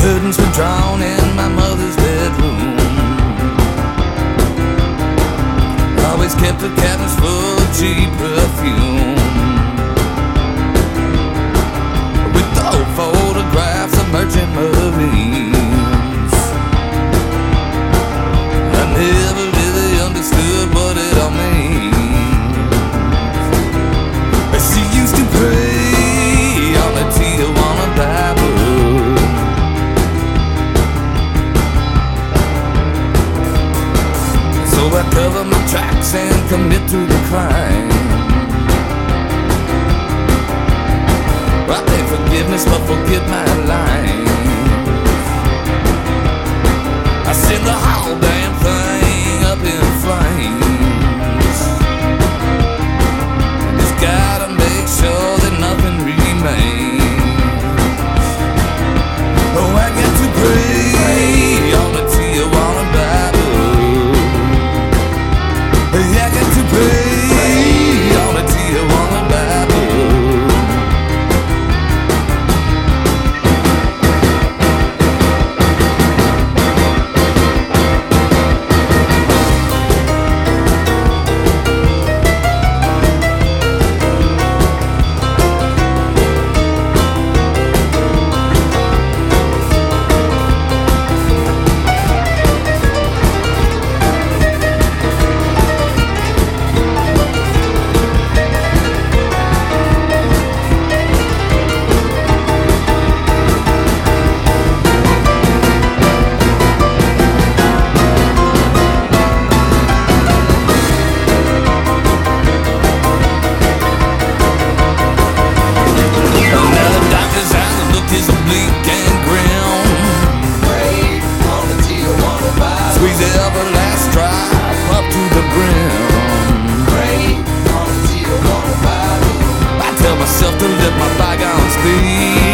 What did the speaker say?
Curtains were drawn in my mother's bedroom. Always kept her cabinets full of cheap perfume, with old photographs of merchant marines. I never really understood what it all means. She used to pray on the Tijuana Bible. So I cover my tracks and commit to the crime. I beg forgiveness but forget my lines. I send the whole damn thing up in flames. Just gotta make sure that nothing remains. Oh, I get to pray on the Tijuana Bible. I got to pray on the Tijuana Bible. Squeeze every last drop up to the brim. I tell myself to let my bygones be.